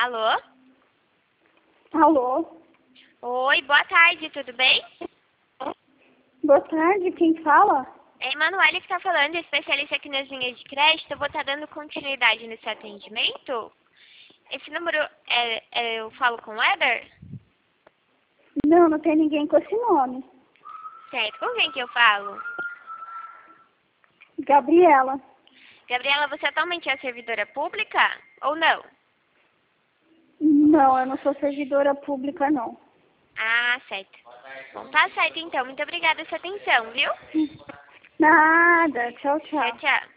Alô? Alô? Oi, boa tarde, tudo bem? Boa tarde, quem fala? É a Emanuele que está falando, especialista aqui nas linhas de crédito. Eu vou estar dando continuidade nesse atendimento. Esse número, eu falo com o Weber? Não, não tem ninguém com esse nome. Certo, com quem que eu falo? Gabriela. Gabriela, você atualmente é servidora pública ou não? Não, eu não sou servidora pública, não. Ah, certo. Bom, tá certo então. Muito obrigada pela sua atenção, viu? Nada, tchau, Tchau, tchau. tchau.